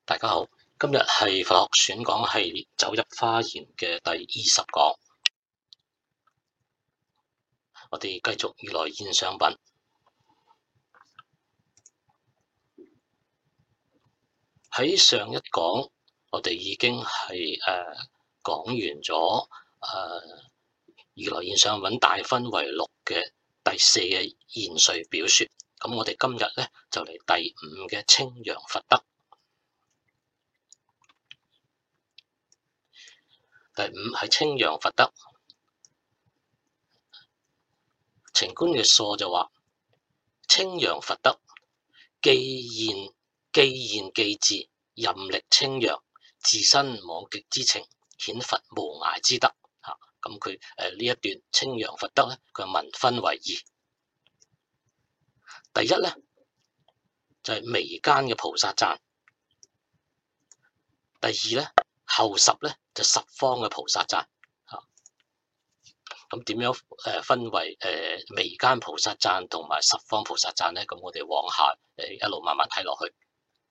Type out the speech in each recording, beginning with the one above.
大家好，今日係佛學選講系列走入華嚴嘅第20講，我哋繼續如來現象品。喺上一講，我哋已經係講完咗如來現象品大分為6嘅第4嘅現瑞表說。咁我哋今日咧就嚟第5嘅稱揚佛德。第5係稱揚佛德。澄觀嘅疏就話：稱揚佛德，既現既至，任力稱揚，自身往極之情，顯佛無涯之德。咁佢呢一段稱揚佛德咧，佢文分為2。第一咧就係眉間嘅菩薩讚，第2咧後10咧就十方嘅菩薩讚。咁點樣分為眉間菩薩讚同埋十方菩薩讚咧？咁我哋往下一路慢慢睇落去。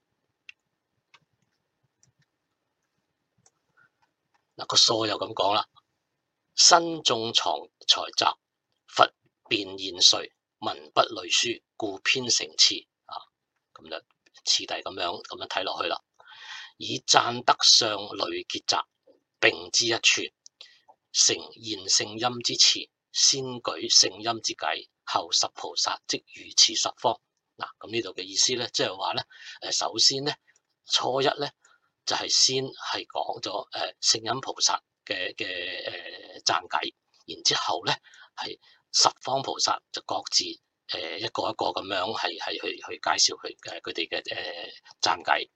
嗱，個疏又咁講啦：身眾藏財集，佛便現瑞，文不類書，故編成次。咁就次第咁樣睇落去啦。以讚德相類結集，並之一處，成現聖音之詞，先舉聖音之偈，後十菩薩即如次十方。嗱，咁呢度嘅意思咧，即係話咧，首先咧，初一咧就係先係講咗聖音菩薩嘅讚偈，然之後咧係十方菩薩就各自一個一個咁樣係去介紹佢哋嘅讚偈。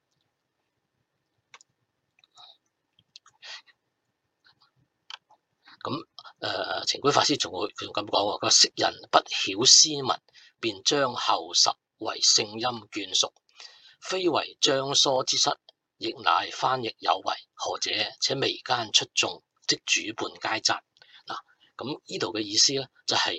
咁澄觀法師仲咁講喎，佢話：昔人不曉斯文，便將後10為聖音眷屬，非為將疏之失，亦乃翻譯有為。何者？且眉間出眾，即主伴皆讚。嗱，咁呢度嘅意思咧，就係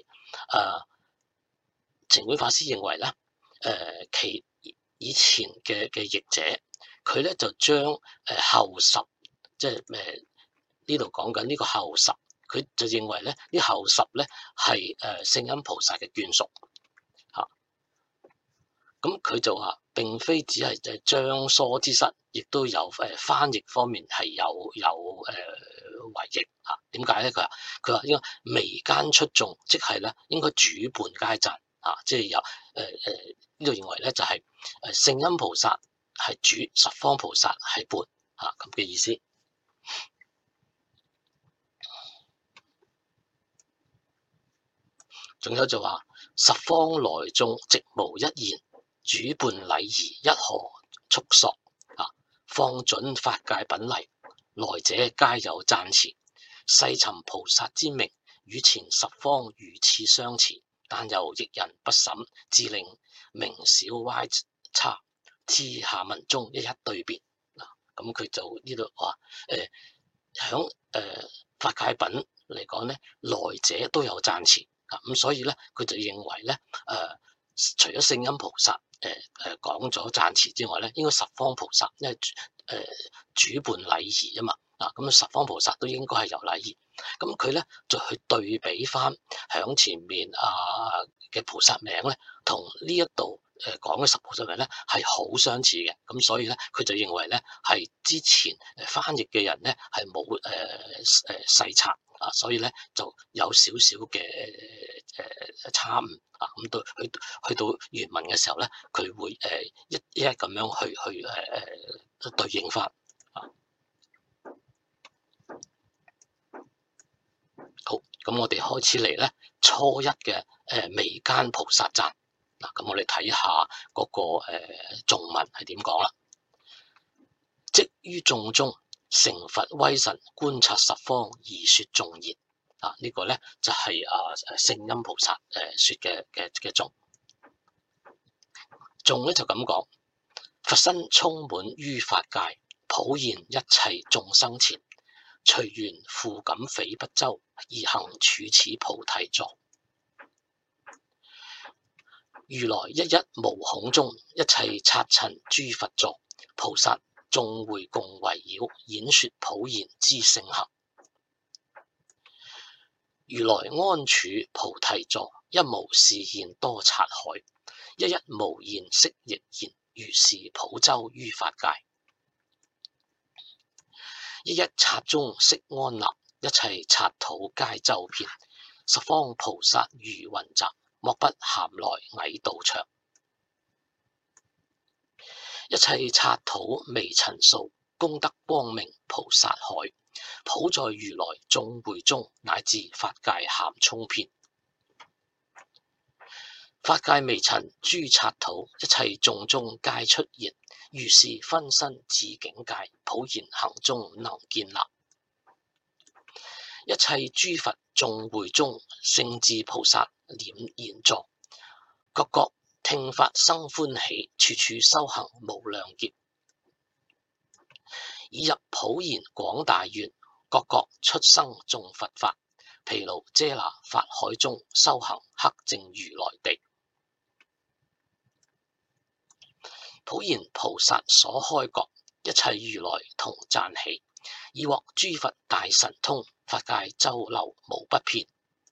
澄觀法師認為咧，其以前嘅譯者，佢咧就將後10，即係呢度講緊呢個後10。佢就認為咧，呢後10咧係聖音菩薩嘅眷屬嚇。咁佢就話並非只係將疏之失，亦都有翻譯方面係有違譯嚇。點解咧？佢話應該眉間出眾，即係咧應該主伴皆讚嚇，即係有呢度認為咧就係聖音菩薩係主，十方菩薩係伴嚇咁嘅意思。仲有就話十方來眾直無一言，主伴禮儀一何速索放準法界品例，來者皆有讚詞。細尋菩薩之名，與前十方如此相似，但由譯人不審，致令名少歪差。之下文中一一對別。咁佢就呢度話響法界品嚟講咧，來者都有讚詞。咁所以咧，佢就認為咧，除咗聖音菩薩講咗讚詞之外咧，應該十方菩薩，因為主伴禮儀啊嘛，咁十方菩薩都應該係有禮儀。咁佢咧就去對比翻響前面嘅菩薩名咧，同呢一度講嘅十菩薩名咧係好相似嘅。咁所以咧，佢就認為咧係之前翻譯嘅人咧係冇細察。所以咧就有少少嘅差誤咁到去到原文嘅時候咧，佢會一咁樣去對應翻好，咁我哋開始嚟咧初一嘅眉間菩薩讚。咁我哋睇下嗰個頌文係點講啦。即於眾中，成佛威神，觀察十方而說頌言。呢個咧就係聖音菩薩說嘅頌。頌咧就咁講：佛身充滿於法界，普現一切眾生前，隨緣復感匪不周，而行處此菩提座。如來一一無恐中，一切剎塵諸佛座，菩薩眾會共圍繞，演說普賢之聖行。如來安處菩提座，一無是現多剎海，一一無現色亦然，如是普周於法界。一一剎中悉安立，一切剎土皆周遍，十方菩薩如雲集，莫不咸來詣道場。一切剎土微塵數，功德光明菩薩海，普在如來眾會中，乃至法界咸充遍。法界微塵諸剎土，一切眾中皆出現，如是分身至境界，普賢行中能建立。一切諸佛眾會中，聖智菩薩念言座，各各聽法生歡喜，處處修行無量劫。已入普賢廣大願，各各出生眾佛法，毗盧遮那法海中，修行克正如來地。普賢菩薩所開覺，一切如來同讚喜，已獲諸佛大神通，法界周流無不遍。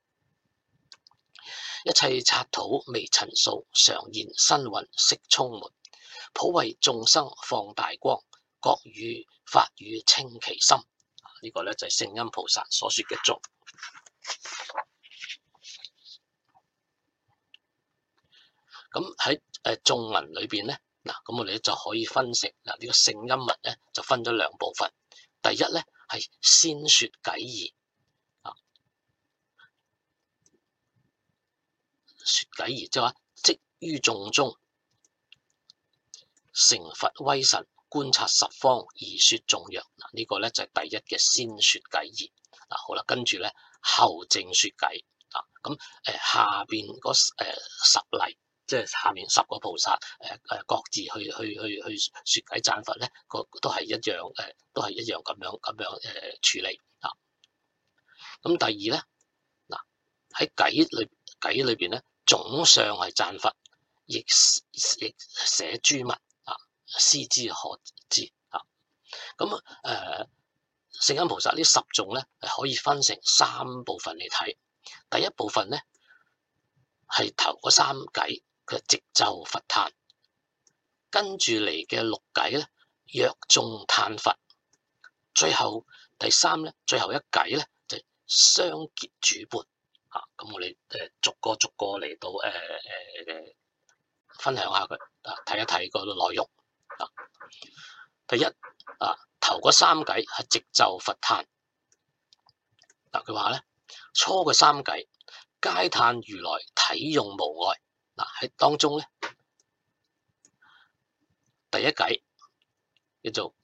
一切剎土微塵數，常現身雲色充滿，普為眾生放大光，各語法語稱其心。呢個就係聖音菩薩所說嘅頌。咁喺頌文裏邊咧，咁我哋就可以分成呢個聖音文咧，就分咗兩部分。第一咧係先說偈義，說偈義即係話即於眾中成佛威神，觀察十方而說頌曰。呢個咧就係第一嘅先說偈義。好啦，跟住咧後正說偈。咁下邊嗰10例。即係下面10個菩薩，各自去說偈讚佛咧，都係一樣，都係一樣咁樣處理啊。咁第二咧，喺偈裏邊咧，總相係讚佛，亦寫諸文思之可知啊。咁聖音菩薩呢10頌咧，係可以分成3部分嚟睇。第一部分咧係頭嗰3偈。佢直奏佛嘆，跟住嚟嘅6偈咧，若眾嘆佛，最後第3咧，最後一偈咧就相結主伴。咁我哋逐個嚟到分享下佢，睇一睇個內容。第一頭嗰3偈係直奏佛嘆。佢話咧，初嘅3偈皆嘆如來體用無礙。喺當中咧，第一偈叫做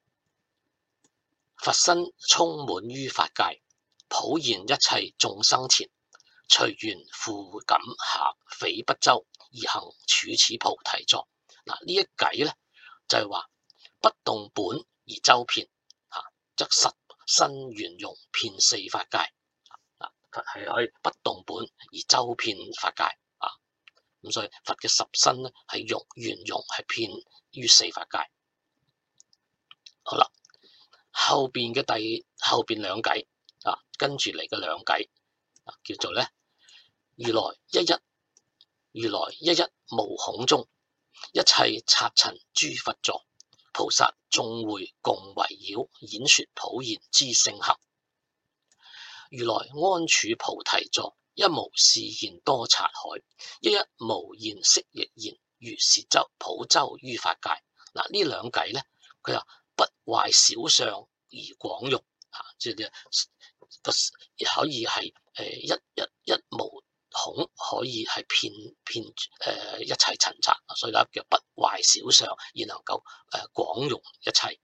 佛身充滿於法界，普現一切眾生前，隨緣赴感下匪不周，而行處此菩提座。呢一偈咧就係話不動本而周遍，則實身圓融遍四法界。係可以不動本而周遍法界。咁所以佛嘅十身咧係圓融係遍於四法界。好啦，後邊2偈跟住嚟嘅2偈叫做咧，如來一一無恐中，一切剎塵諸佛座，菩薩眾會共圍繞，演說普賢之聖行。如來安處菩提座，一無是現多剎海，一一無現色亦然，如是普周於法界。呢2偈咧，佢話不壞小相而廣用，即係可以係一無恐，可以係遍一切塵剎，所以咧叫不壞小相而能夠廣用一切。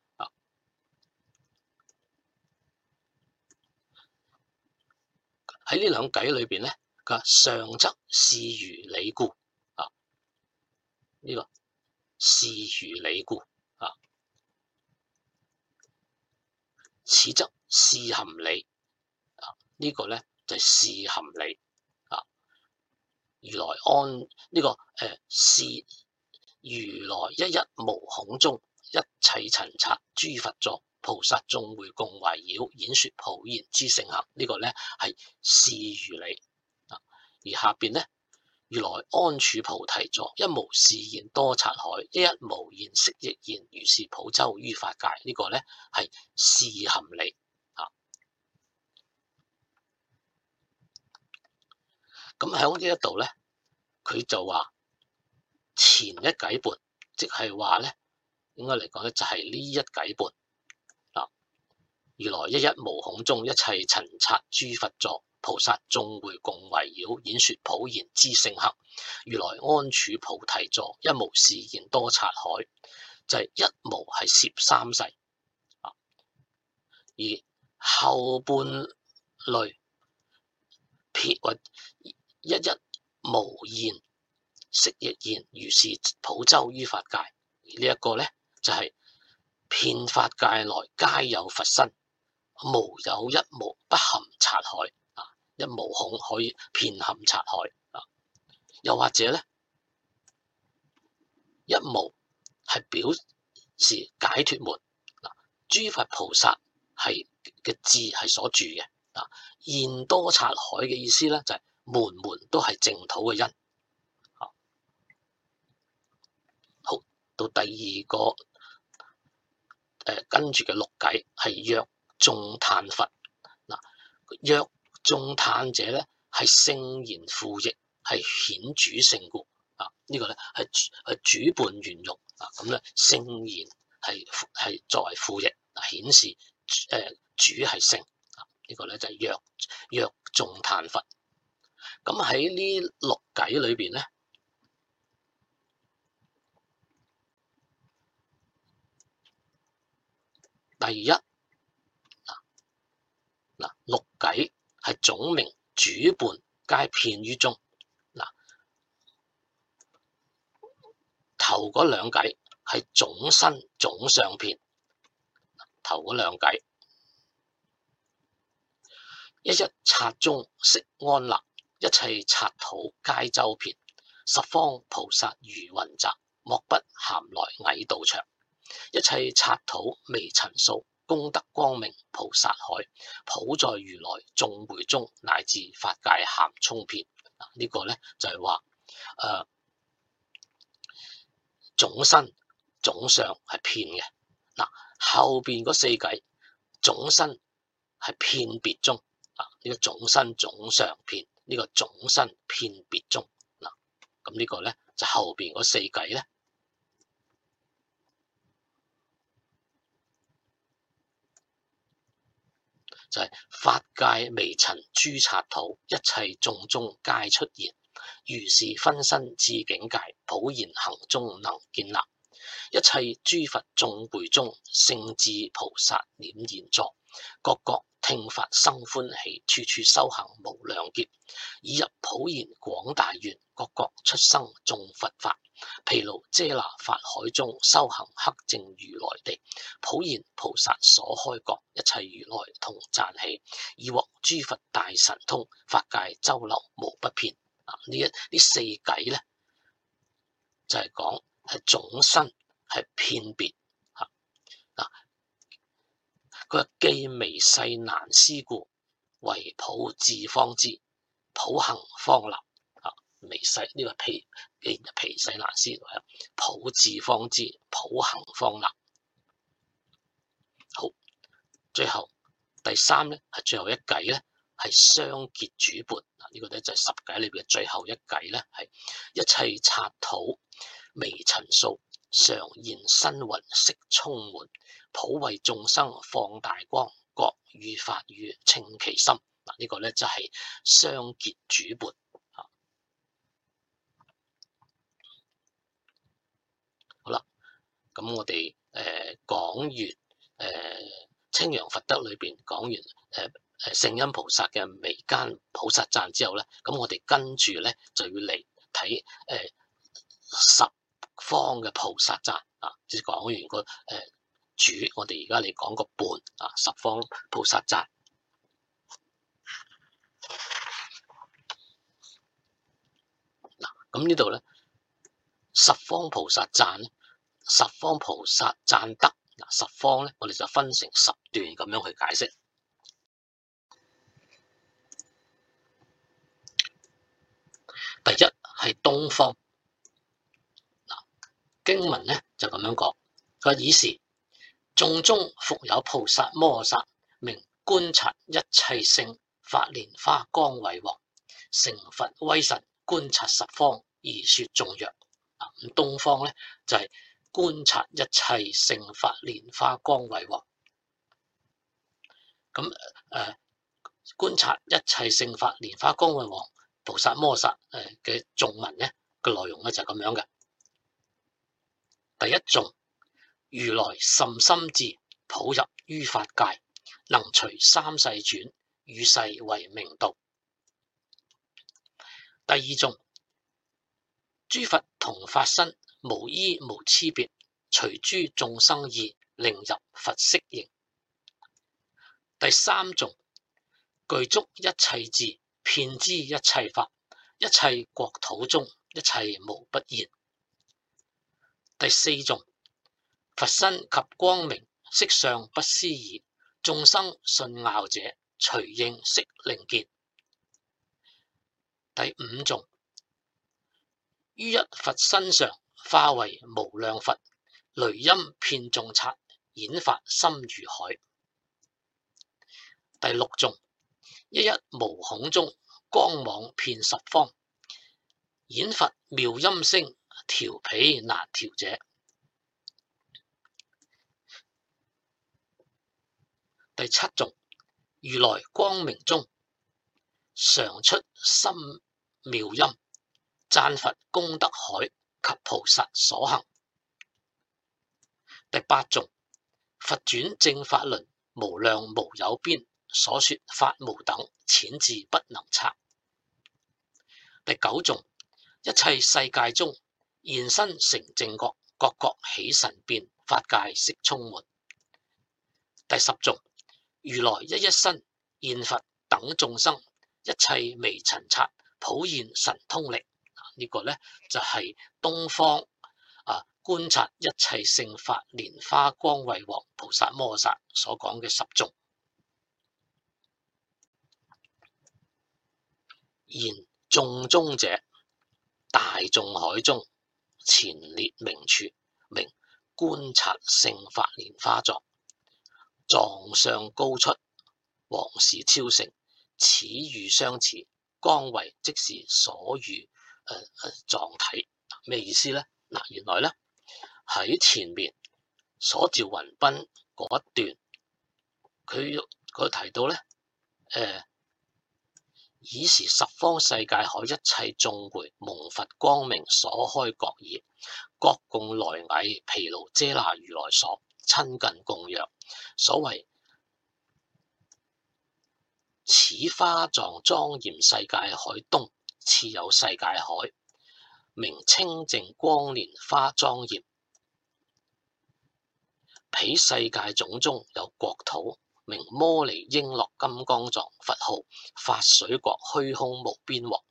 喺呢2偈裏邊咧，佢話上則是如理故，呢個是如理故，此則是含理，呢個咧就係是含理。如來安呢個是如來一一無恐中， 一切塵剎諸佛座，菩薩眾會共圍繞演說普賢之聖行。呢個咧係示如理啊。而下邊咧，如來安處菩提座，一無是言多察海，一一無言悉亦然，如是普周於法界。呢個咧係示含理啊。咁喺呢一度咧，佢就話前一偈半，即係話咧，應該嚟講咧就係呢一偈半啊。如來一一無恐中，一切塵剎諸佛座，菩薩眾會共圍繞演說普賢之聖行。如來安處菩提座，一無是言多察海，就係一無係攝三世啊。而後半類撇或一一無言悉亦然，如是普周於法界。而呢一個咧就係遍法界內皆有佛身，無有一無不含察海啊！一無恐可以遍含察海啊！又或者咧，一無係表示解脫門嗱，諸佛菩薩係嘅智係所住嘅啊。言多察海嘅意思咧就係門門都係淨土嘅因。好，到第二個跟住嘅六偈係若眾嘆佛嗱，若眾嘆者咧係聖言附譯，係顯主聖故啊。呢個咧係主伴圓融啊。咁咧聖言係作為附譯，顯示主係聖啊。呢個咧就係若眾嘆佛。咁喺呢六偈裏邊咧，第一六偈係總名主伴皆遍於中嗱，頭嗰兩偈係總身總相遍，頭嗰兩偈一一剎中悉安立，一切剎土皆周遍，十方菩薩如雲集，莫不咸來詣道場。一切剎土微塵數，功德光明菩薩海，普在如來眾會中，乃至法界咸充遍。呢個咧就係話總身總相係遍嘅嗱。後邊嗰四偈總身係遍別中啊。呢個總身總相遍，呢個總身遍別中嗱。咁呢個咧就後邊嗰四偈咧，就係法界微塵諸剎土，一切眾中皆出現，如是分身至境界，普賢行中能建立。一切諸佛眾會中，聖智菩薩念現座，各各聽法生歡喜，處處修行無量劫，已入普賢廣大願，各各出生眾佛法，毗盧遮那法海中，修行克正如來地，普賢菩薩所開覺，一切如來同讚喜，已獲諸佛大神通，法界周流無不遍。呢四偈咧就係講係總身係遍別嚇嗱。佢話既微細難思故，唯普智方知，普行方立啊。微細呢個皮細難思，普智方知，普行方立。好，最後第三咧係最後一偈咧係相結主伴嗱。呢個咧就係十偈裏邊嘅最後一偈咧，係一切剎土微塵數，常現身雲悉充滿，普為眾生放大光，各語法語稱其心嗱。呢個咧就係相結主伴啊。好啦，咁我哋講完清揚佛德裏邊講完聖恩菩薩嘅眉間菩薩讚之後咧，咁我哋跟住咧就要嚟睇十方嘅菩薩讚啊。即係講完個主，我哋而家嚟講個伴啊。十方菩薩讚嗱，咁呢度咧十方菩薩讚咧十方菩薩讚德。十方咧，我哋就分成10段咁樣去解釋。第一係東方，經文咧就咁樣講，佢話爾時眾中復有菩薩摩訶薩，名觀察一切聖法蓮花光慧王，成佛威神，觀察十方而說頌曰：咁東方咧就係觀察一切聖法蓮花光慧王。咁觀察一切聖法蓮花光慧王菩薩摩訶薩嘅頌文咧嘅內容咧就係咁樣嘅。第一頌，如來甚深智，普入於法界，能隨三世轉，與世為明道。第二頌，諸佛同法身，無依無差別，隨諸眾生意，令入佛色形。第三頌，具足一切智，遍知一切法，一切國土中，一切無不現。第四頌，佛身及光明，色相不思議，眾生信樂者，隨應悉令見。第五頌，於一佛身上，化為無量佛，雷音遍眾剎，演法深如海。第六頌，一一無孔中，光芒遍十方，演佛妙音聲，調彼難調者。第七頌，如來光明中，常出深妙音，讚佛功德海及菩薩所行。第八頌，佛轉正法輪，無量無有邊，所說法無等，淺智不能測。第九頌，一切世界中，現身成正覺，各各起神變，法界悉充滿。第十頌，如來一一身，現佛等眾生，一切微塵剎，普現神通力。呢個咧就係東方觀察一切聖法蓮花光慧王菩薩摩訶薩所講嘅10頌。言眾中者，大眾海中，前列名處，名觀察聖法蓮花座，狀相高出，王事超盛，此喻相似，光慧即是所喻狀體。咩意思咧？原來咧喺前面所照雲賓嗰一段，佢提到咧爾時十方世界海一切眾會蒙佛光明所開覺耳，各共來詣毗盧遮那如來所，親近供養。所謂此花狀莊嚴世界海東，次有世界海，名清淨光蓮花莊嚴。彼世界種中有國土，名摩尼瓔珞金剛藏，佛號法水國虛空無邊王。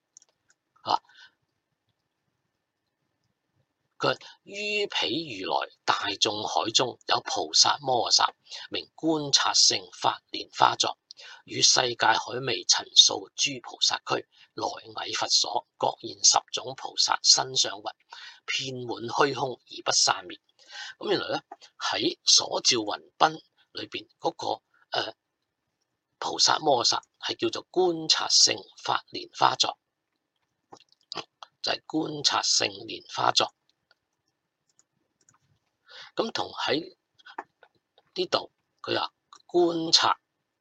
佢於彼如來大眾海中有菩薩摩訶薩，名觀察聖法蓮花座，與世界海微塵數諸菩薩區，來詣佛所，各現10種菩薩身相雲，遍滿虛空而不散滅。咁原來咧喺所照雲賓裏邊嗰個菩薩摩訶薩係叫做觀察聖法蓮花座，就係觀察聖蓮花座。咁同喺呢度佢話觀察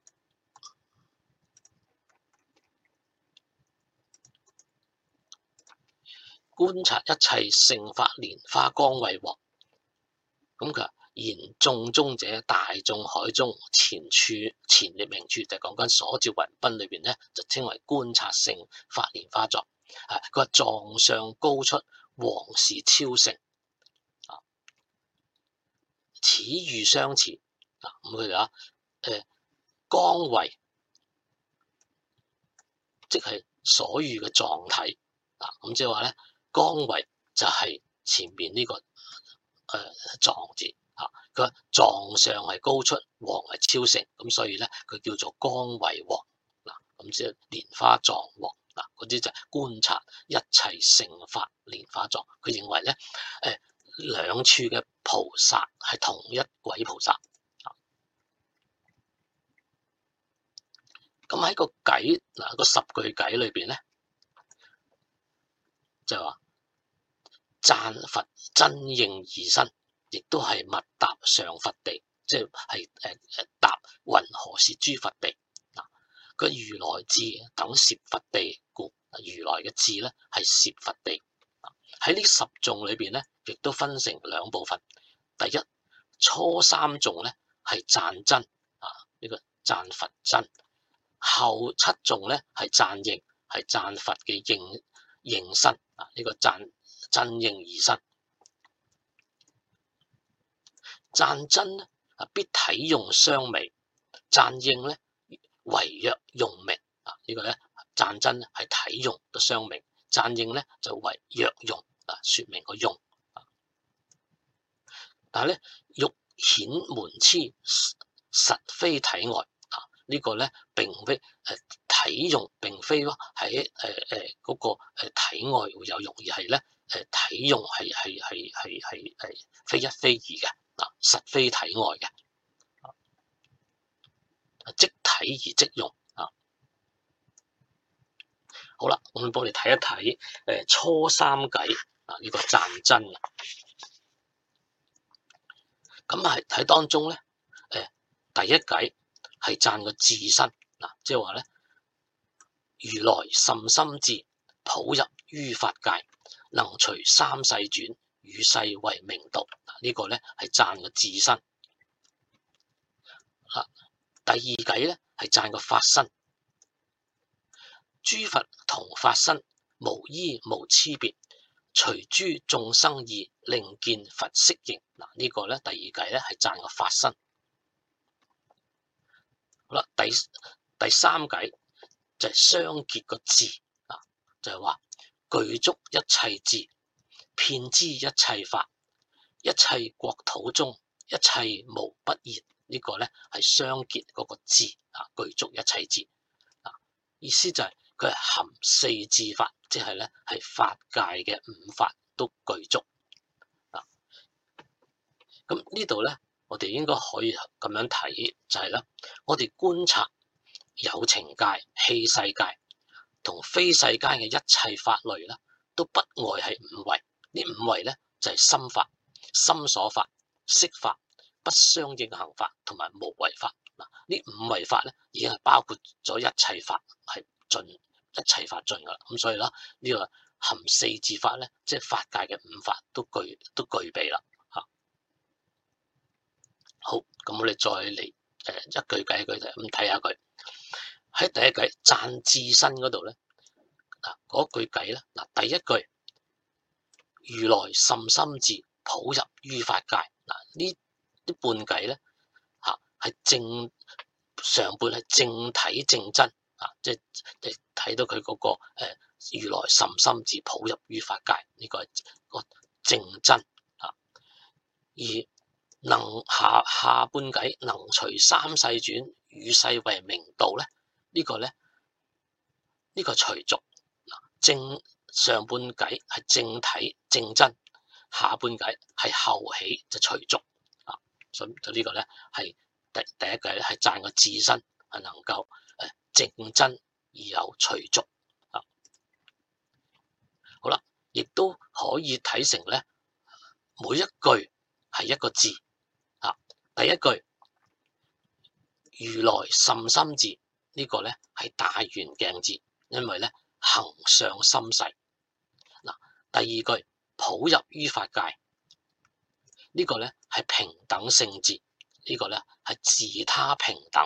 一切聖法蓮花光慧王。咁佢話言眾中者，大眾海中，前列名處，就講緊所照雲賓裏邊咧，就稱為觀察聖法蓮花座。佢話狀相高出，王事超盛。此喻相似。咁佢哋話光慧即係所喻嘅狀體。咁即係話咧，光慧就係前面呢個壯字嚇。佢話壯上係高出，旺係超盛，咁所以咧佢叫做光為旺嗱。咁即係蓮花狀旺嗱，嗰啲就係觀察一切聖法蓮花狀。佢認為咧兩處嘅菩薩係同一位菩薩。咁喺個偈嗱，個十句偈裏邊咧，就係話讚佛真應二身，亦都係密答上佛地，即係答云何是諸佛地嗱。個如來智等攝佛地故，如來嘅智咧係攝佛地。喺呢十頌裏邊咧，亦都分成兩部分。第一初三頌咧係讚真啊，呢個讚佛真。後七頌咧係讚應，係讚佛嘅應身啊，呢個讚真應二身。讚真咧必體用相微，讚應咧唯若用名啊，呢個咧讚真咧係體用嘅相明，讚應咧就為若用啊，說明個用。但係咧欲顯門癡，實非體外。呢個咧並非體用，並非喺嗰個體外會有用，而係咧體用係非一非二嘅嗱，實非體外嘅，即體而即用啊。好啦，我哋幫你睇一睇初三偈啊，呢個讚真啊。咁喺當中咧第一偈係讚個智身嗱，即係話咧如來甚深智，普入於法界，能隨三世轉，與世為明道。呢個咧係讚個智身。第二偈咧係讚個法身，諸佛同法身，無依無差別，隨諸眾生意，令見佛色形。嗱，呢個咧第二偈咧係讚個法身。好啦，第三偈就係相結個智啊，就係話具足一切智，遍知一切法，一切國土中，一切無不現。呢個咧係相結嗰個智啊，具足一切智啊，意思就係佢係含四智法，即係咧係法界嘅五法都具足啊。咁呢度咧，我哋應該可以咁樣睇，就係咧，我哋觀察有情界、器世界同非世界嘅一切法類咧，都不外係五位。呢五位咧就係心法、心所法、色法、不相應行法同埋無為法。嗱，呢五位法咧已經係包括咗一切法，係盡一切法盡噶啦。咁所以啦，呢個含四智法咧，即係法界嘅五法都具備啦。好，咁我哋再嚟一句計一句咁睇下佢喺第一句讚智身嗰度咧，嗱嗰句計咧，嗱第一句如來甚深智，普入於法界。嗱呢啲半計咧係正上半係正體正真啊，即係睇到佢嗰個如來甚深智，普入於法界，呢個係個正真啊，而能下半偈能隨三世轉，與世為明道咧，呢個咧呢個隨續正上半偈係正體正真，下半偈係後起就隨續啊，所以就呢個咧係第一偈咧係讚個智身係能夠正真而有隨續啊。好啦，亦都可以睇成咧每一句係一個字。第一句如來甚深智，呢個咧係大圓鏡字，因為咧行相深細。嗱，第二句普入於法界，呢個咧係平等性智，呢個咧係自他平等，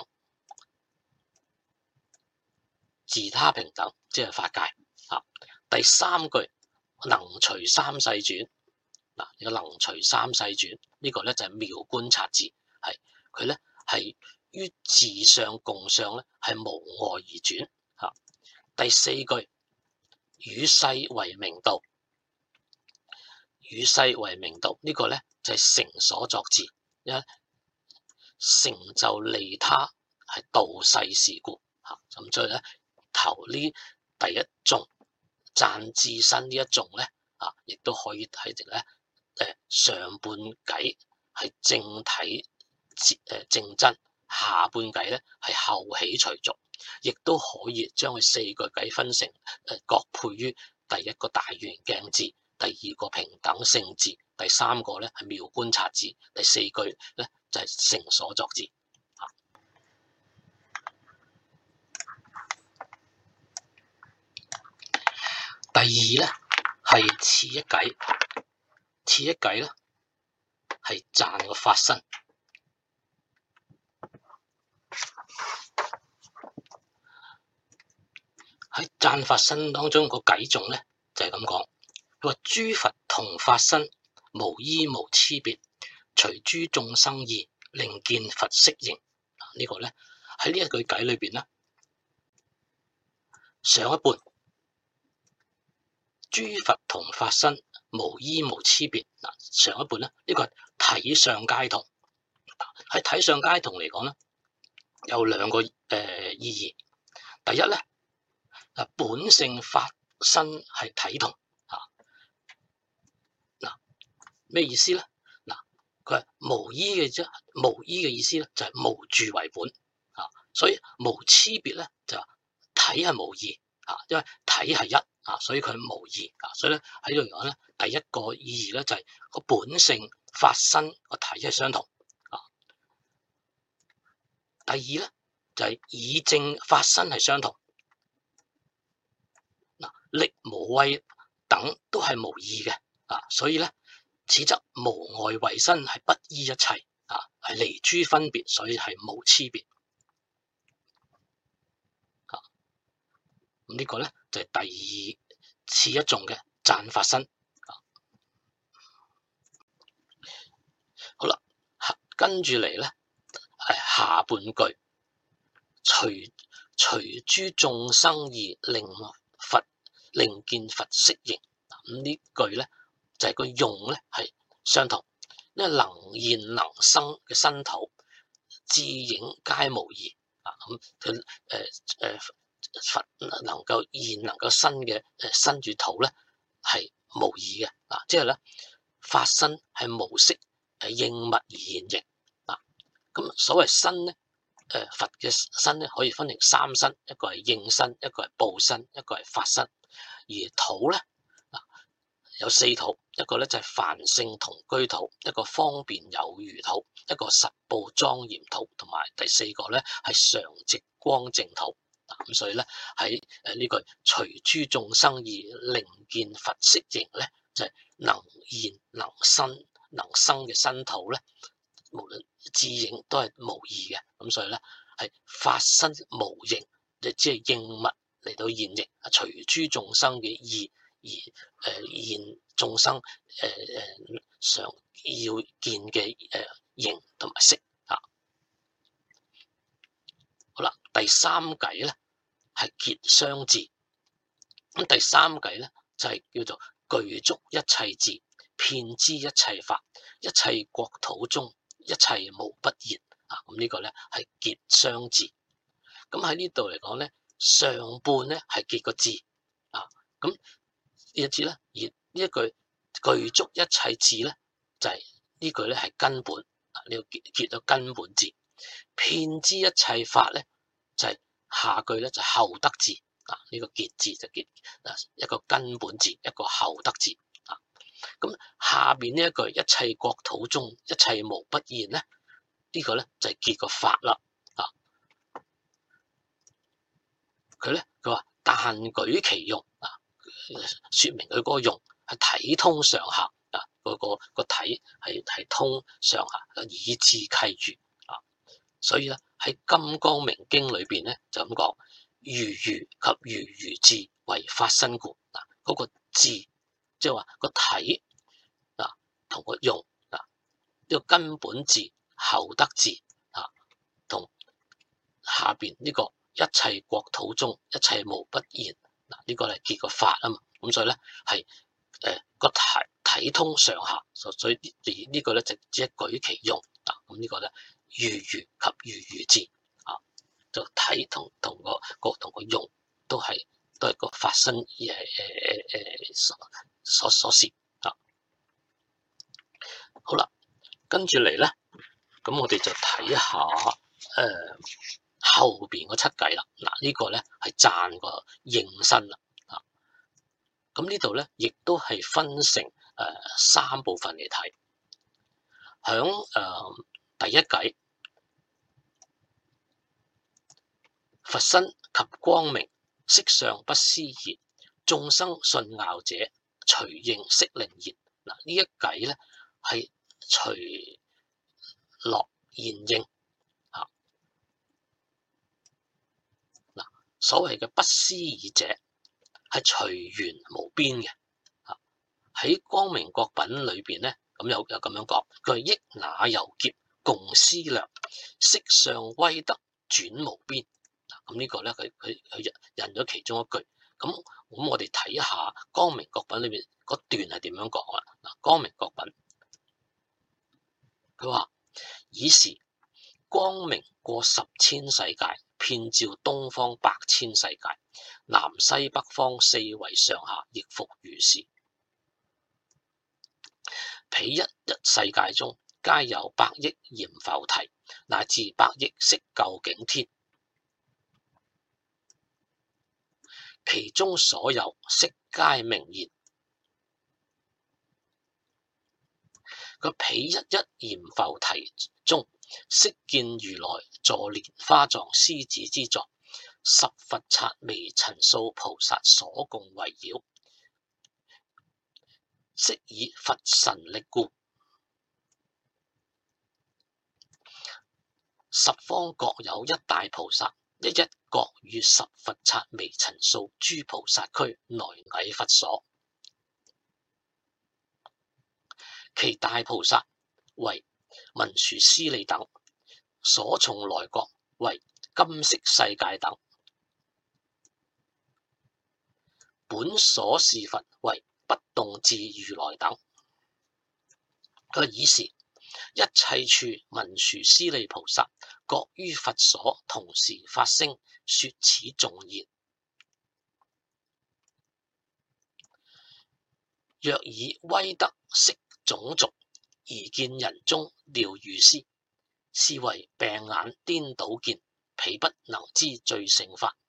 自他平等即係法界啊。第三句能隨三世轉，嗱，呢個能隨三世轉呢個咧就係妙觀察智，係佢咧係於自相共相咧係無礙而轉嚇。第四句與世為明道， 與世為明道，呢個咧就係成所作字，因為成就利他係道世事故嚇。咁所以咧頭呢第一頌讚自身呢一頌咧亦都可以睇成咧上半偈係正體正真，下半偈咧係後起隨俗，亦都可以將佢4句偈分成各配於第一個大圓鏡字，第二個平等性字，第3個咧係妙觀察字，第4句咧就係成所作字。第二咧係次一偈，次一偈咧係讚個法身。喺讚法身當中個偈頌咧就係咁講，佢話諸佛同法身，無依無差別，隨諸眾生意，令見佛色形。呢個咧喺呢一句偈裏邊咧，上一半諸佛同法身，無依無差別。上一半咧呢個係體相皆同。喺體相皆同嚟講咧，有2個意義。第一咧，本性法身係體同咩意思咧？佢係無依嘅啫，無依嘅意思咧就係無住為本所以無差別咧就體係無異因為體係一所以佢無異所以咧喺度講咧，第一個意義咧就係個本性法身個體係相同第二咧就係以正法身係相同力無畏等都係無異嘅所以咧此則無礙為身係不依一切係離諸分別，所以係無差別咁呢個咧就係第二次一頌嘅讚法身好啦，跟住嚟咧係下半句，隨諸眾生意，令見佛色形。咁呢句咧就係個用咧係相同，因為能現能生嘅身土，智影皆無異咁佢佛能夠現能夠生嘅身與土咧係無異嘅即係咧法身係無色應物而現形咁所謂身咧佛嘅身咧可以分成3身，一個係應身，一個係報身，一個係法身。而土咧有4土，一個咧就係梵性同居土，一個方便有餘土，一個實報莊嚴土，同埋第4個咧係常寂光淨土咁所以咧喺呢句隨諸眾生意，令見佛色形咧就係能現能生嘅身土咧，無論智影都係無異嘅咁所以咧係法身無形，即係應物嚟到現形，隨諸眾生嘅意而現眾生想要見嘅形同埋色好啦，第3偈咧係結相字，咁第3偈咧就係叫做具足一切智，遍知一切法，一切國土中，一切無不現咁呢個咧係結相字。咁喺呢度嚟講咧，上半咧係結個字咁呢一字咧，而呢一句具足一切智咧就係呢句咧係根本呢個結咗根本字。遍知一切法咧就係下句咧就後得字呢個結字就結一個根本字，一個後得字咁下邊呢一句一切國土中，一切無不現咧呢個咧就係結個法啦佢咧佢話但舉其用說明佢嗰個用係體通上下個體係通上下以智契如所以咧喺《金剛明經》裏邊咧就咁講，如如及如如智為法身故嗰個智即係話個體同個用呢個根本智後得智同下邊呢個一切國土中一切無不現呢個係結個法啊嘛，咁所以咧係個體通上下，所以呢個咧就只係舉其用啊。咁呢個咧寓喻及喻喻字啊，就體同個用都係個發生所涉啊。好啦，跟住嚟咧，咁我哋就睇下後邊嗰七計啦。嗱，呢個咧係讚個應身啦。咁呢度咧，亦都係分成三部分嚟睇。響第一計，佛身及光明，色相不思議，眾生信拗者，隨應悉令然。嗱，呢一計咧係隨樂現應嚇。嗱，所謂嘅不思議者係隨緣無邊嘅。喺光明國品裏邊咧，咁有咁樣講，佢益那由劫共思量，色相威德轉無邊。咁呢個咧，佢引咗其中一句。咁我哋睇下光明國品裏邊嗰段係點樣講啦。嗱，光明國品佢話：以是光明過10千世界，遍照東方百千世界，南西北方四維上下，亦復如是。彼一世界中，皆有百億閻浮提，乃至百億色究竟天，其中所有色皆明現。個彼一閻浮提中，悉見如來坐蓮花狀獅子之座，十佛剎微塵數菩薩所共圍繞，悉以佛神力故，十方各有一大菩薩，一一各與十佛剎微塵數諸菩薩俱來詣佛所。其大菩薩為文殊師利等，所從來國為金色世界等，本所侍佛為不動智如來等。佢以是一切處文殊師利菩薩，各於佛所同時發聲說此頌言：若以威德色種族而見人中了如斯，是為病眼顛倒見，彼不能知最勝法。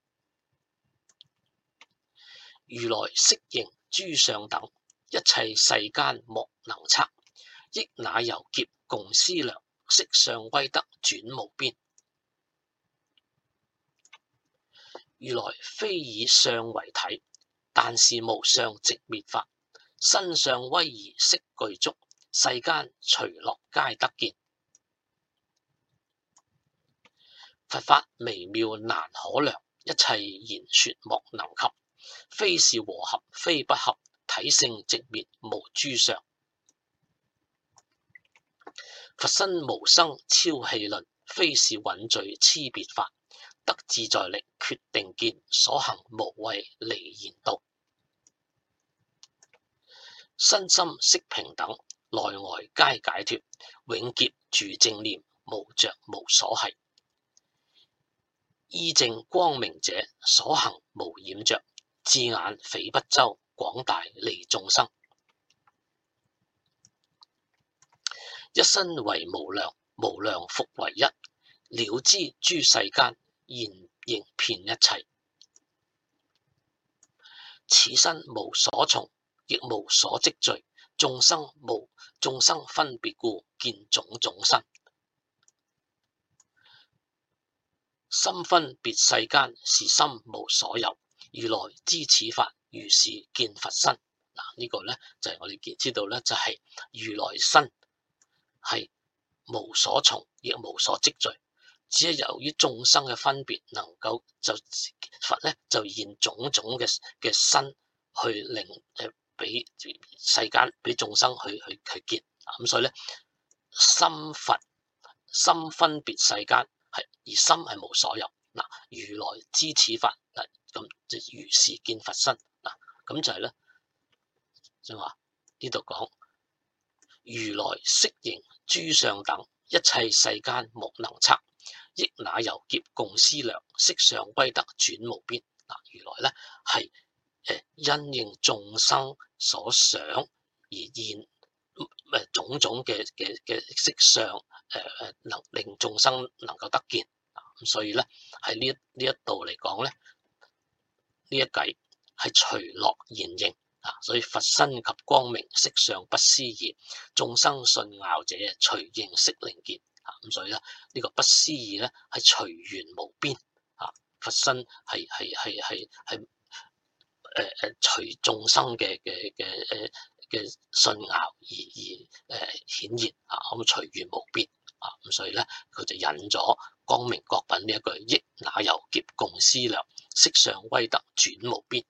如來色形諸相等，一切世間莫能測，益那由劫共思量，色相威德轉無邊。如來非以相為體，但是無相寂滅法，身相威儀色具足，世間隨樂皆得見。佛法微妙難可量，一切言說莫能及，非是和合非不合，體性寂滅無諸相。佛身無生超戲論，非是蘊聚痴別法，得自在力決定見，所行無畏離言道。身心識平等，內外皆解脫，永劫住正念，無着無所繫。依正光明者，所行無染着，智眼匪不周，廣大利眾生。一身為無量，無量復為一，了知諸世間，現形遍一切。此身無所從，亦無所積聚，眾生分別故，見種種身。心分別世間，是心無所有。如來知此法，如是見佛身。嗱，呢個咧就係我哋知道咧，就係如來身係無所從，亦無所積聚，只係由於眾生嘅分別，能夠就佛咧就現種種嘅身去令俾世間俾眾生去見。咁所以咧，心分別世間。而心係無所有。嗱，如來知此法，咁就如是見佛身。嗱，咁就係咧， 即係話呢度講如來色形諸相等，一切世間無能測，憶那由劫共思量，色相威德轉無邊。如來咧係因應眾生所想而現種種嘅色相，能令眾生能夠得見。咁所以咧喺呢一度嚟講咧，呢一計係隨樂現形。所以佛身及光明，色相不思議，眾生信樂者，隨應色令見。咁所以咧呢個不思議咧係隨緣無邊。佛身係隨眾生嘅信樂而顯現。咁隨緣無邊。咁所以咧佢就引咗光明覺品呢一句，憶那由劫共思量，色相威德轉無邊。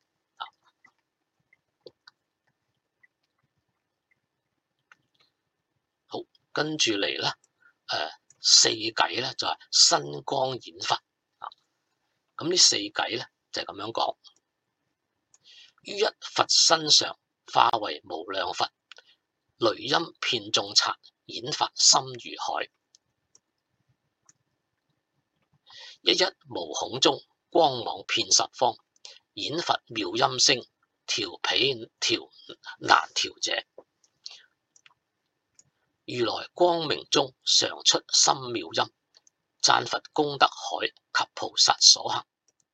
跟住嚟咧，四偈咧就係身光演法。咁呢四偈咧就係咁樣講：於一佛身上化為無量佛，雷音遍眾剎，演法深如海。一一無孔中，光芒遍十方，演佛妙音聲，調彼調難調者。如來光明中常出深妙音，讚佛功德海及菩薩所行。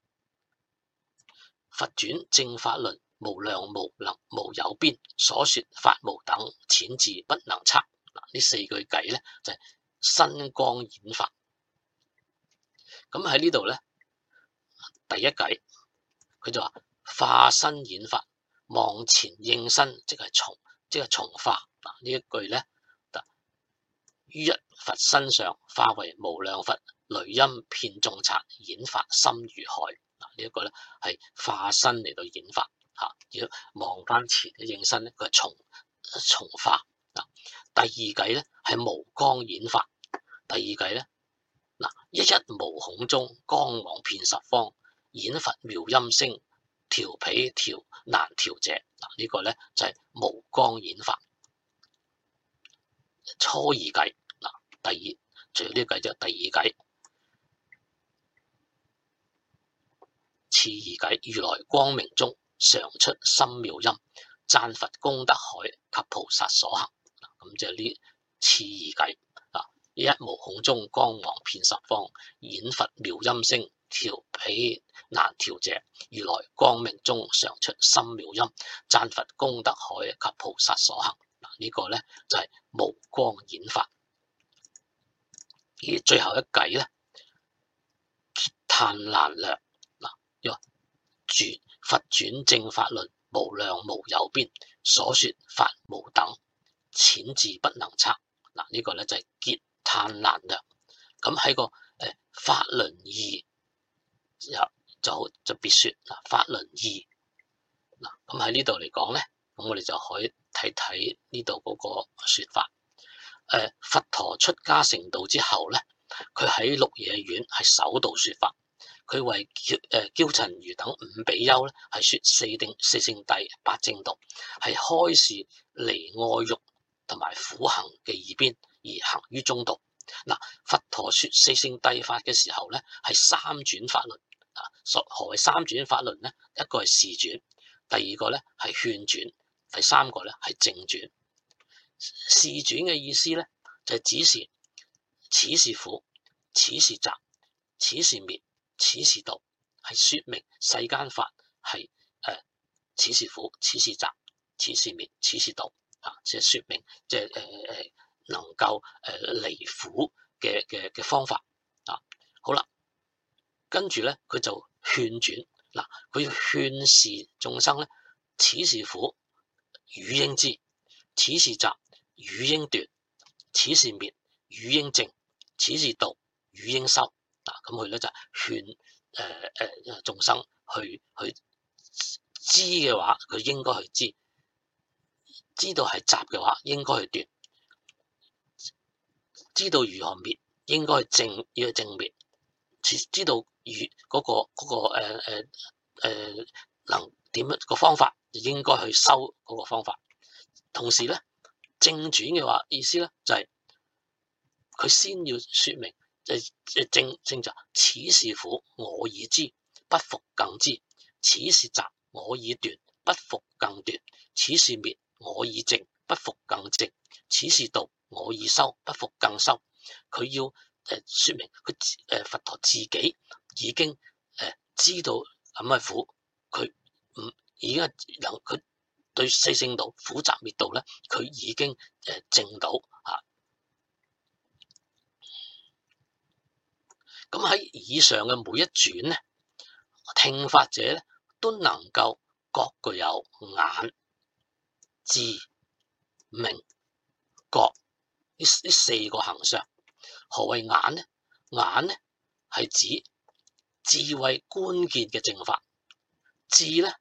佛轉正法輪，無量無能無有邊，所說法無等，淺自不能測。呢四句偈咧就係身光演法。咁喺呢度咧，第一偈佢就話化身演法，望前應身，即係從化。呢一句咧。於一佛身上化為無量佛，雷音遍眾剎，演法深如海。呢一個咧係化身嚟到演法。如果望翻前嘅應身咧，佢係從化。第二偈咧係無光演法。第二偈咧一一無孔中，光芒遍十方，演佛妙音聲，調彼調難調者。呢個咧就係無光演法。初二偈除咗呢個偈就第二偈，次二偈，如來光明中常出深妙音，讚佛功德海及菩薩所行。咁就呢次二偈。一無孔中，光芒遍十方，演佛妙音聲，調彼難調者。如來光明中常出深妙音，讚佛功德海及菩薩所行。呢個咧就係無光演法。而最後一偈咧，劫嘆難量。佛轉正法輪，無量無有邊，所說法無等，淺自不能測。呢個咧就係劫嘆難量。咁喺個法輪義就別說法輪義。咁喺呢度嚟講咧，咁我哋就可以睇睇呢度嗰個說法。佛陀出家成道之後咧，佢喺鹿野苑係首度說法。佢為憍陳如等五比丘咧係說四聖諦八正道，係開示離愛欲同埋苦行嘅二邊，而行於中道。佛陀說四聖諦法嘅時候咧係三轉法輪。何謂三轉法輪咧？一個係示轉，第二個咧係勸轉，第三個咧係正轉。示轉嘅意思咧就係指示此是苦，此是集，此是滅，此是道，係說明世間法係此是苦，此是集，此是滅，此是道。即係說明能夠離苦嘅方法。好啦，跟住咧佢就勸轉。佢要勸示眾生咧，此是苦，汝應知；此是集，汝應斷；此是滅，汝應證；此是道，汝應修。咁佢咧就勸眾生去知嘅話，佢應該去知；知道係集嘅話，應該去斷；知道如何滅，應該去證，要去證滅；知道能點樣個方法，應該去修嗰個方法。 同時咧，正傳嘅話意思咧就係佢先要説明，正就此是苦，我已知，不復更知；此是集，我已斷，不復更斷；此是滅，我已證，不復更證；此是道，我已修，不復更修。佢要説明佢佛陀自己已經知道咁嘅苦，佢已經佢對四聖道苦集滅道咧，佢已經證到嚇。咁喺以上嘅每一轉咧，聽法者咧都能夠各具有眼、智、明、覺呢四個行相。何謂眼呢？眼呢係指智慧關鍵嘅正法，智呢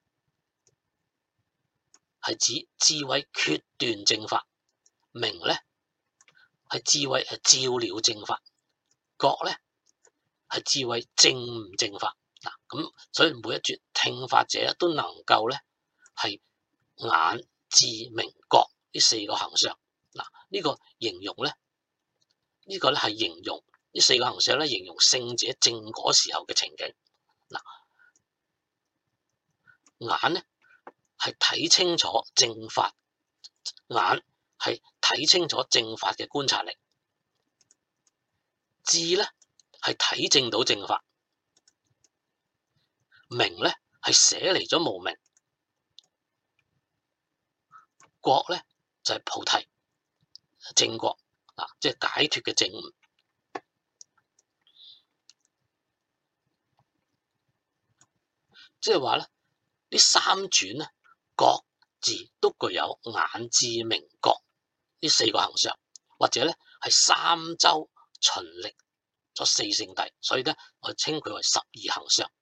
係指智慧決斷正法，明呢係智慧照料正法，覺呢係智慧證悟正法。嗱，咁所以每一轉聽法者都能夠咧係眼、智、明、覺呢四個行相。嗱，呢個形容咧，呢個咧係形容呢四個行相咧，形容聖者證果時候嘅情景。嗱，眼咧係睇清楚正法，眼係睇清楚正法嘅觀察力；智咧係睇證到正法；明咧係捨離咗無明；覺咧就係菩提正覺，即係解脫嘅證悟。即係話咧，呢三轉咧，各自都具有眼、智、明、覺呢四個行相，或者咧係三洲循歷咗四聖諦，所以咧我稱佢為12行相。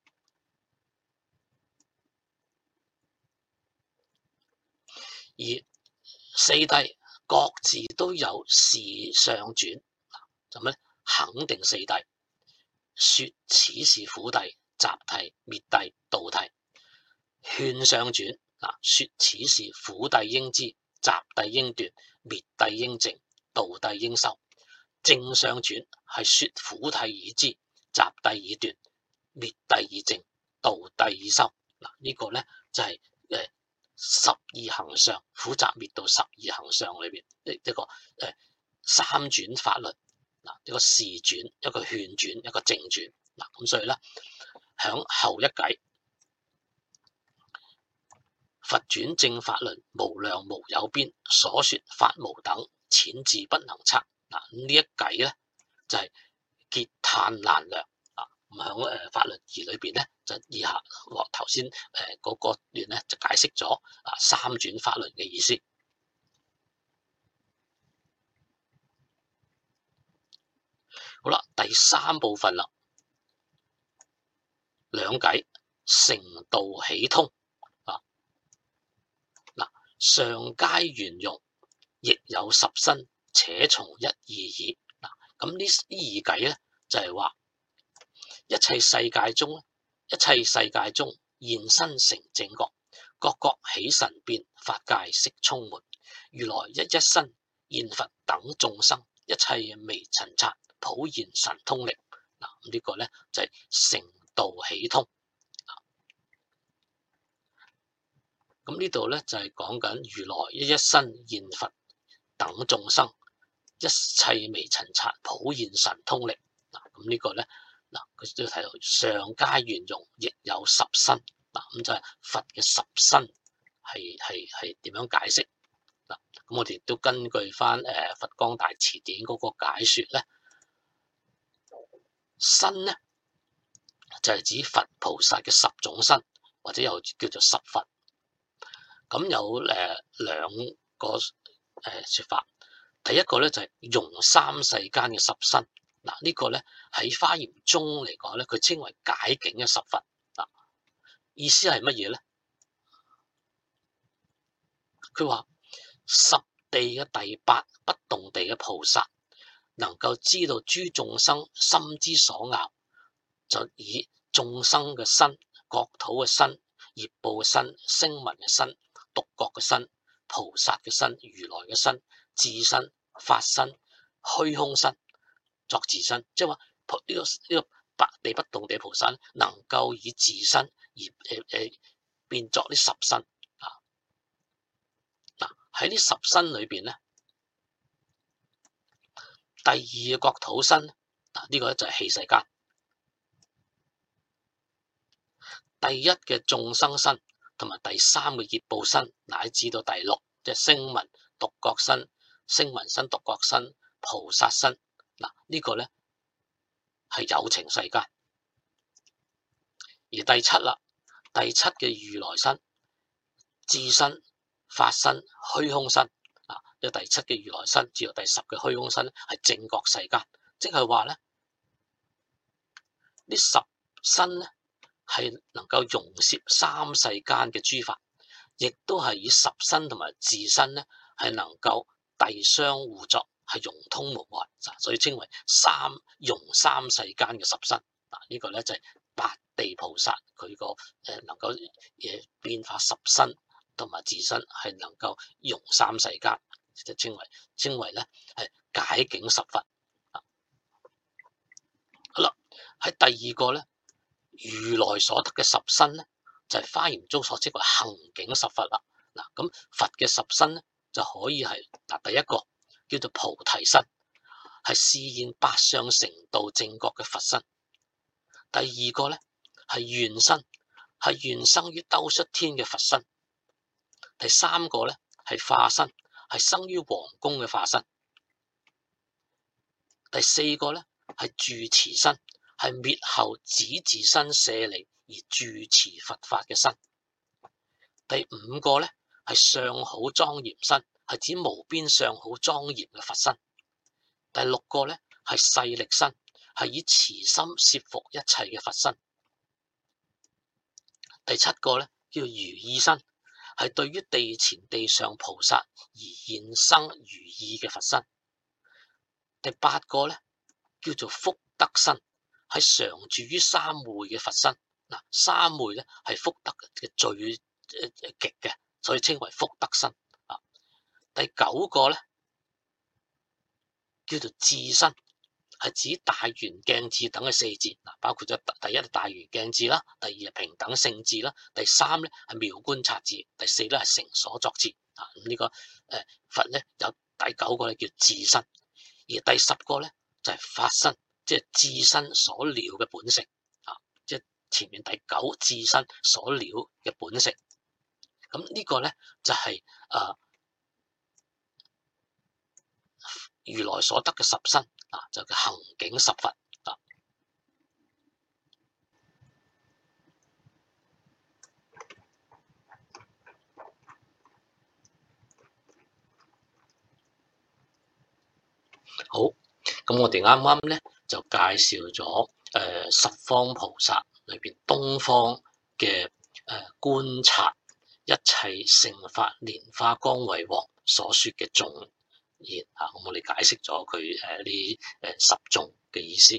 而四諦各自都有事相轉，就咩？肯定四諦，說此是苦諦、集諦、滅諦、道諦；勸相轉，說此是苦諦應知、集諦應斷、滅諦應證、道諦應修；證相轉係說苦諦已知、集諦已斷、滅諦已證、道諦已修。呢個咧就係12行相，苦集滅道12行相裏邊一個三轉法輪。一個事轉、一個勸轉、一個證轉。咁所以咧，響後一偈，佛轉正法輪，無量無有邊，所說法無等，淺至不能測。呢一偈咧就係結嘆難量。咁響法輪儀裏邊咧，就以下頭先嗰個段咧就解釋咗三轉法輪嘅意思。好啦，第三部分啦，兩偈成道起通。上皆圓融，亦有十身，且從一義耳。咁呢二偈咧就係話，一切世界中現身成正覺，各各起神變，法界悉充滿。如來一一身現佛等眾生，一切微塵剎，普現神通力。呢個咧就係成道起通。咁呢度咧就係講緊如來一一身現佛等眾生，一切微塵剎，普現神通力。咁呢個咧佢都提到上皆圓融，亦有十身。咁就係佛嘅十身係點樣解釋？咁我哋都根據翻佛光大辭典嗰個解說咧，身咧就係指佛菩薩嘅10種身，或者又叫做十佛。咁有兩個說法，第一個咧就係容三世間嘅十身。呢個咧喺華嚴宗嚟講咧，佢稱為解境嘅十佛。意思係乜嘢咧？佢話十地嘅第8不動地嘅菩薩，能夠知道諸眾生心之所拗，就以眾生嘅身、國土嘅身、業報嘅身、聲聞嘅身、獨覺嘅身， 菩薩嘅身、如來嘅身、智身、法身、虛空身作自身，即係話呢個白地不動地菩薩能夠以自身而變作呢十身啊。嗱，喺呢十身裏邊咧，第二嘅國土身嗱，呢個咧就係器世間。第一嘅眾生身同埋第三嘅業報身，乃至到第六即係聲聞獨覺身、聲聞身、獨覺身、菩薩身嗱，呢個咧係有情世間。而第七啦，第七嘅如來身、智身、法身、虛空身啊，即係第七嘅如來身至到第十嘅虛空身咧，係正覺世間，即係話咧呢十身咧係能夠容攝三世間嘅諸法，亦都係以十身同埋自身咧係能夠遞相互作，係融通無礙，所以稱為融三世間嘅十身。嗱，呢個咧就係八地菩薩佢個能夠變化十身同埋自身，係能夠融三世間，即係稱為咧係解境十佛。好啦，喺第二個咧。如來所得嘅十身咧，就係華嚴中所稱為行境十佛啦。嗱，咁佛嘅十身咧就可以係嗱，第一個叫做菩提身，係示現八相成道正覺嘅佛身；第二個咧係願身，係願生於兜率天嘅佛身；第三個咧係化身，係生於皇宮嘅化身；第四個咧係住持身。係滅後止自身舍利而住持佛法嘅身。第五個咧係相好莊嚴身，係指無邊相好莊嚴嘅佛身。第六個咧係勢力身，係以慈心攝伏一切嘅佛身。第七個咧叫如意身，係對於地前地上菩薩而現生如意嘅佛身。第八個咧叫做福德身，係常住於三昧嘅佛身。嗱，三昧咧係福德嘅最極嘅，所以稱為福德身。啊，第九個咧叫做智身，係指大圓鏡智等嘅四智。嗱，包括咗第一係大圓鏡智啦，第二係平等性智啦，第三咧係妙觀察智，第四咧係成所作智。啊，咁呢個佛咧有第九個咧叫智身，而第十個咧就係法身。即係智身所了嘅本性啊！即係前面第九智身所了嘅本性，咁呢個咧就係如來所得嘅十身啊，就叫行境十佛啊。好，咁我哋啱啱咧就介紹咗十方菩薩裏邊東方嘅觀察一切聖法蓮花光為王所說嘅頌言啊，咁我哋解釋咗佢呢十頌嘅意思。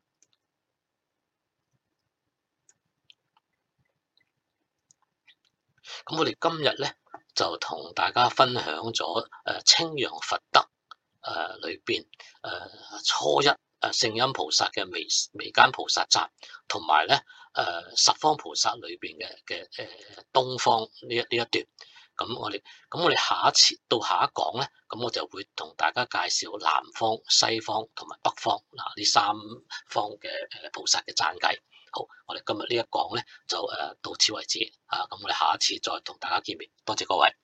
咁我哋今日咧就同大家分享咗稱揚佛德裏邊初一聖音菩薩嘅眉間菩薩讚，同埋咧十方菩薩裏邊嘅東方呢一段。咁我哋下一次到下一講咧，咁我就會同大家介紹南方、西方同埋北方嗱呢三方嘅菩薩嘅讚偈。好，我哋今日呢一講咧就到此為止啊！咁我哋下一次再同大家見面，多謝各位。